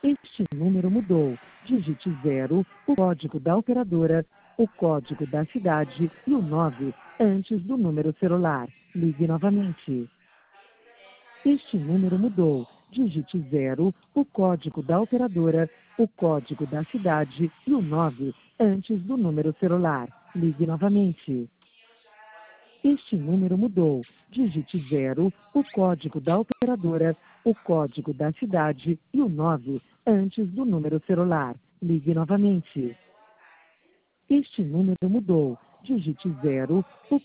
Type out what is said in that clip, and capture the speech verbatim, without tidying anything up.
Este número mudou. Digite zero, o código da operadora, o código da cidade e o nove antes do número celular. Ligue novamente. Este número mudou. Digite zero, o código da operadora, o código da cidade e o nove antes do número celular. Ligue novamente. Este número mudou. Digite zero, o código da operadora, o código da cidade e o nove antes do número celular. Ligue novamente. Este número mudou. Digite zero, o